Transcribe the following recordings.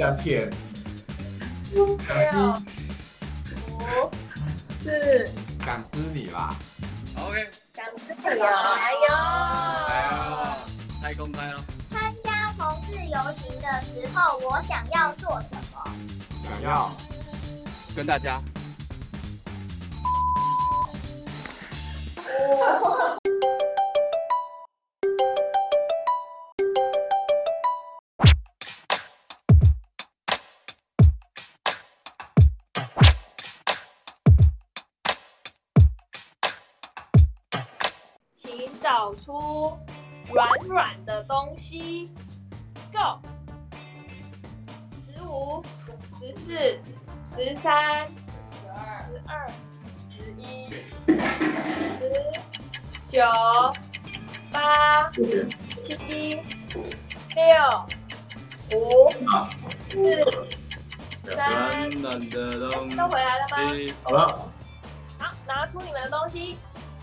香甜。 6、5、4， 想知你啦。 OK， 想知你哦，哎呦， 太公开了。 参加同志游行的时候，我想要做什么？ 想要跟大家请找出软软的东西。Go。15、14、13、12、11、9、8、7、6、5、4、 软软的东西。 都回来了吗？ 好了， 好，拿出你们的东西。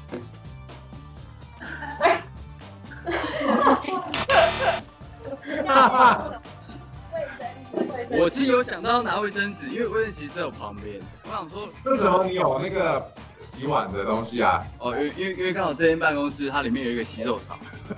我是有想到拿卫生纸，因为卫生纸在我旁边。我想说， 为什么你有那个洗碗的东西啊？ 哦，因为刚好这间办公室它里面有一个洗手槽。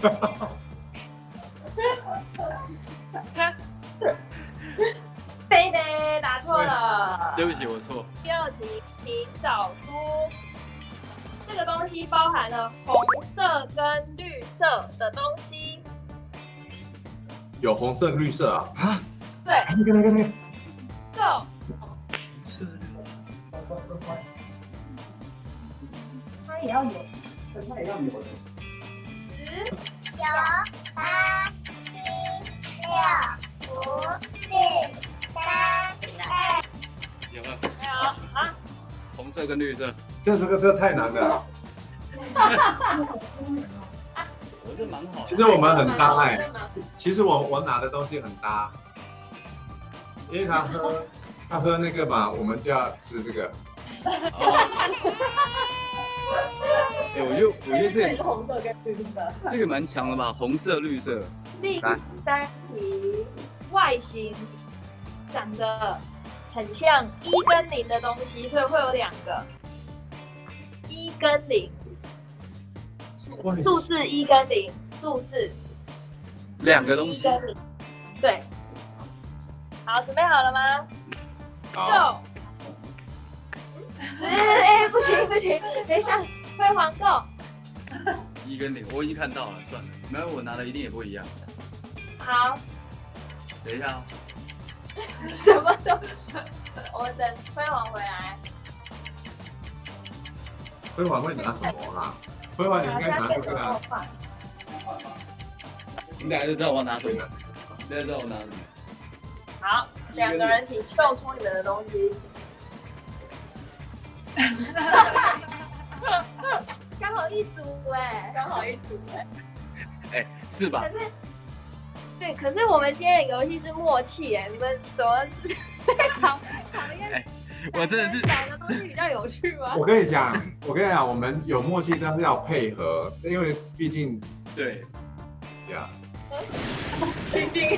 对的，答错了。 对不起，我错。 第2题，请找出这个东西包含了红色跟绿色的东西。 有红色、绿色啊？ 对那个。 ，Go。它也要有。 它也要有的。 10、 9、8、7、6、5、4、3、2。 有没有？ 没有啊？ 红色跟绿色。 这个太难了。 我这蛮好的。 其实我们很搭哎。其实我拿的东西很搭，因为他喝那个嘛，我们就要吃这个。 哎，我觉得是红色跟绿色。 这个蛮强的吧，红色、绿色。 第3题，外形长得很像1跟0的东西，所以会有2个1跟0，数字1跟0，数字 2个东西。 1跟0，对。好，准备好了吗好。 ？Go。哎，不行，等一下，辉煌 Go。 1跟0，我已经看到了，算了，没有我拿的一定也不一样。 好， 等一下哦。 什么都是，我们等辉煌回来。 辉煌会拿什么啦？辉煌你应该拿这个啊。 你等下就知道我要拿什么，大家知道我拿什么。 好，2个人请秀出你们的东西。刚好一组哎，刚好一组哎。 哎，是吧？ 可是，对，可是我们今天的游戏是默契哎，你们怎么是讨厌？ 我真的是讲的东西比较有趣吗？ 我跟你讲，我们有默契，但是要配合，因为毕竟对。 呀。 毕竟，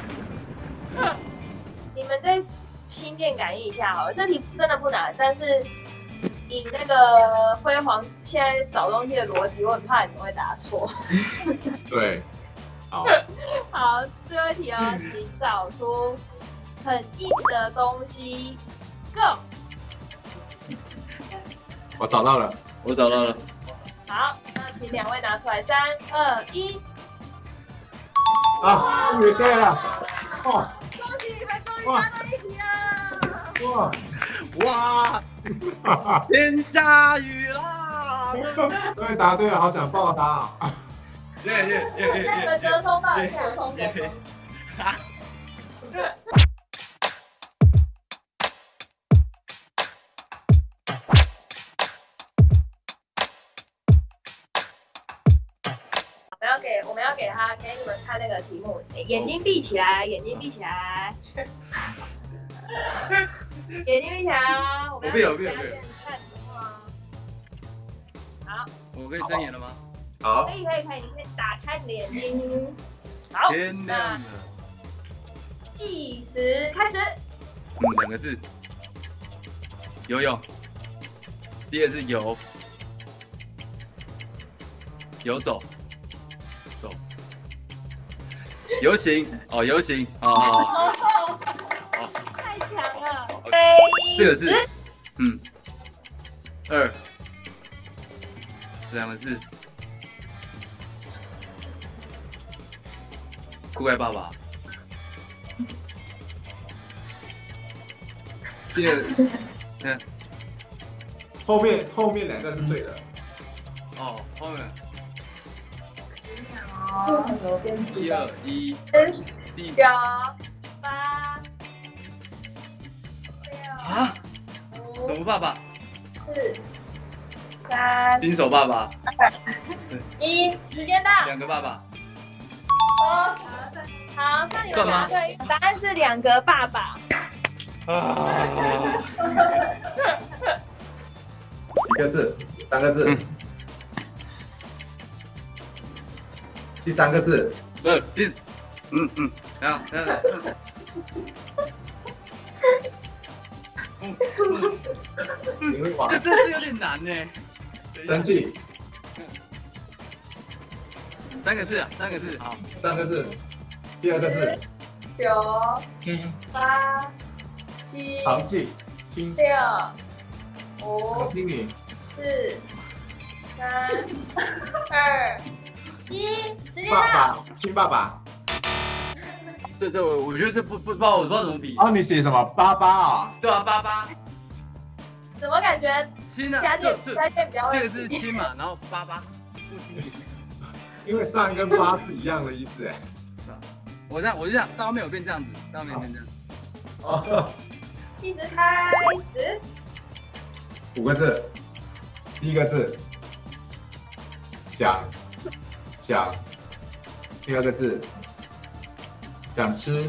你们再心电感应一下好了，这题真的不难，但是以那个辉煌现在找东西的逻辑，我很怕你们会答错。 对。好。 好，最后一题哦，请找出很硬的东西。Go。 我找到了。 我找到了。 好，那请2位拿出来，3、2、1。 啊，终于对了。哇！ 恭喜你们终于答到一题了。 哇！ 哇！天下雨啦！ 终于答对了，好想抱他啊！ 耶！ 那你们折中吧，折中。我们要给你们看那个题目，眼睛闭起来，眼睛闭起来，眼睛闭起来啊！我们要给大家看题目啊。好， 我可以睁眼了吗？ 好。 可以，你可以打开你的眼睛。好， 天亮了。 计时开始。 2个字，游泳。第2个字游，游走，走，游行哦，游行哦， 太强了。 这个是2，这2个字，酷爱爸爸。第2个， 后面2个是对的。 哦，后面 1、 1、2、1，第 9、8、 啊， 6、 什么爸爸？ 4、3、 新手爸爸 1，时间到。 ，2个爸爸。 好，算你们答对，答案是2个爸爸。 啊， 一个字，3个字。第3个字， 不是第，等下， 你会玩这有点难呢。 生气 3个字啊，3个字，好 ，3个字。第2个字， 9、 轻， 8、7、 长气，轻， 6、 我 5、 听你。 4、3、2、1，时间爸到。 爸，亲爸爸。 我觉得这不知道，我不知道怎么比。 哦，你写什么88啊？ 对啊，88， 怎么感觉亲啊， 家健比较会？ 这个是亲嘛，然后88不亲。 因为3跟8是一样的意思哎。 我就这样，到后面有变这样子，到后面变这样。 哦， 计时开始。 5个字，第1个字，想，第2个字，想吃，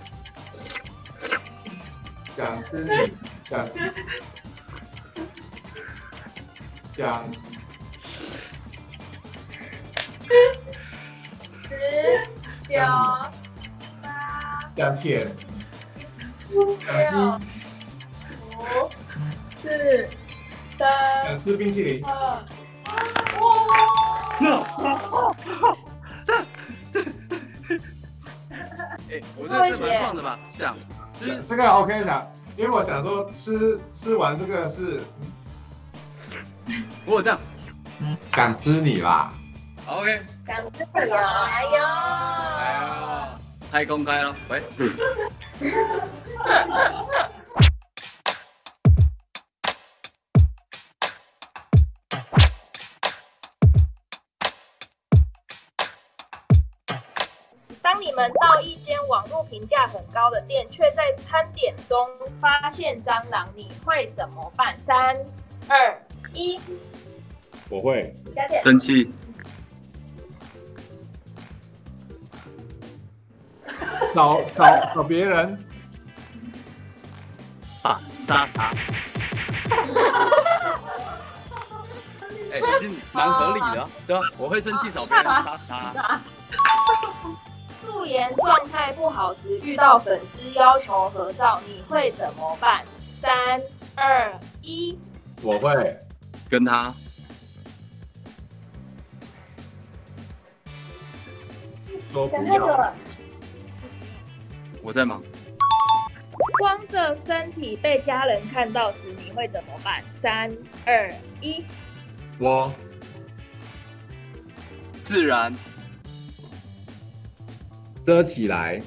想吃你，想， 10、9、8、 想舔，想 6、5、4、3、 想吃冰淇淋。 2。 哎，我这蛮棒的吧？想吃这个 OK 的，因为我想说吃完这个是我有这样想吃你啦。 ，OK。 想吃你哦，哎呦！ 哎呀，太公开了，喂。 当你们到一间网络评价很高的店，却在餐点中发现蟑螂，你会怎么办？3、2、1， 我会佳健。 生气， 找别人。 打杀杀。哎，其实蛮合理的啊，对啊，我会生气找别人杀杀。 素颜状态不好时，遇到粉丝要求合照，你会怎么办？3、2、1， 我会跟他说不要。 了。 我在忙， 光着身体被家人看到时，你会怎么办？3、2、1， 我自然遮起来，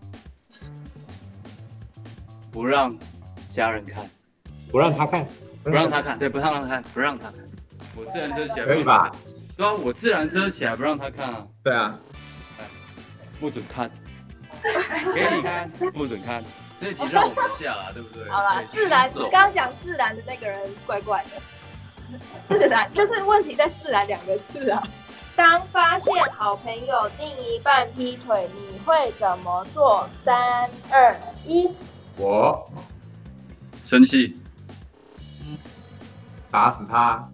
不让家人看， 不让他看， 不让他看，对，不让他看，不让他看，我自然遮起来， 可以吧？ 对啊，我自然遮起来，不让他看啊， 对啊， 不准看，给你看，不准看，这一题让我们下啦，对不对？ 好啦， 对自然， 新手刚刚讲自然的那个人怪怪的，自然就是问题在自然2个字啊。当发现好朋友另一半劈腿，你会怎么做？3、2、1， 我生气， 打死他，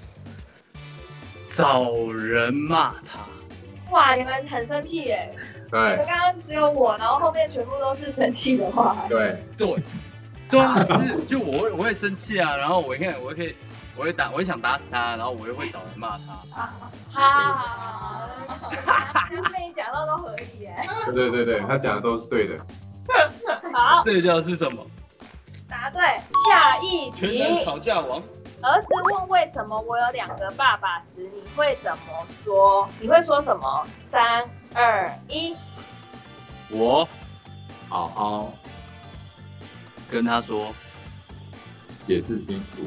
找人骂他， 哇，你们很生气耶！ 对刚刚只有我，然后后面全部都是生气的话。 对， 对啊，就我会生气啊，然后我会想打死他，然后我又会找人骂他。 好，刚被你讲到都合理耶。 对，他讲的都是对的。 好， 这叫是什么？ 答对。下一全能题， 吵架王。 儿子问为什么我有2个爸爸时，你会怎么说？你会说什么？3、2、1。 我好好跟他说， 解释清楚。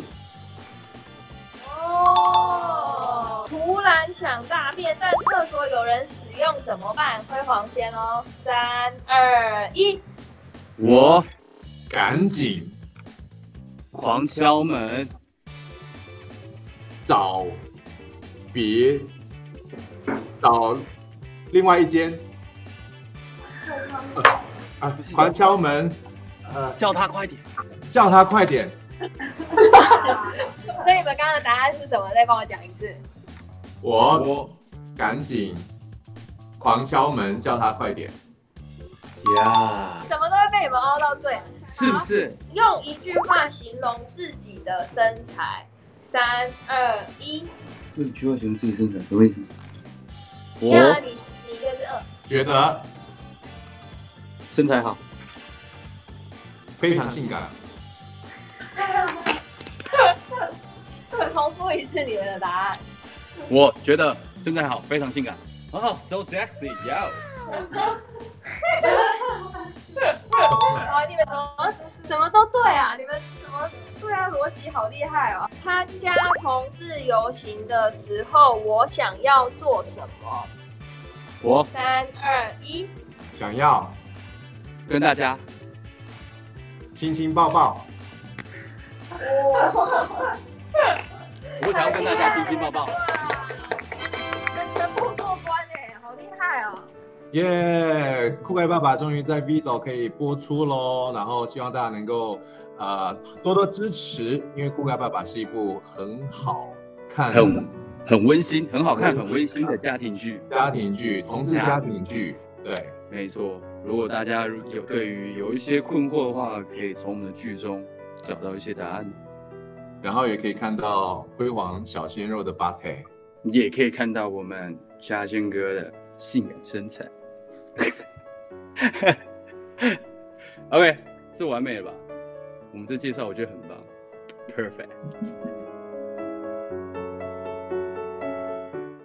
哦，突然想大便，但厕所有人使用怎么办？辉煌先哦，3、2、1。 我赶紧狂敲门， 找另外一间。狂敲门， 叫他快点。 叫他快点。 所以你们刚刚的答案是什么？再帮我讲一次。 我赶紧狂敲门，叫他快点。 呀， 什么都会被你们凹到对， 是不是？ 用一句话形容自己的身材。3、2、1。 用一句话形容自己身材什么意思？ 你看啊，你一个是2。 觉得身材好， 非常性感。 重复一次你们的答案。 我觉得身材好，非常性感。哦，so sexy， yo。 哦，你们怎么都对啊？你们怎么对啊？逻辑好厉害哦！参加同志游行的时候，我想要做什么我 ？3、2、1。 想要跟大家亲亲抱抱。 我想要跟大家亲亲抱抱。 你们全部过关哎，好厉害哦！ 耶！酷盖爸爸终于在 Vido 可以播出喽，然后希望大家能够多多支持，因为酷盖爸爸是一部很好看、 很温馨、很好看、很温馨的家庭剧， 同志家庭剧。对， 没错。如果大家对于有一些困惑的话，可以从我们的剧中找到一些答案， 然后也可以看到辉煌小鲜肉的 body， 也可以看到我们嘉轩哥的性感身材。OK， 这完美了吧？我们这介绍我觉得很棒 ，perfect。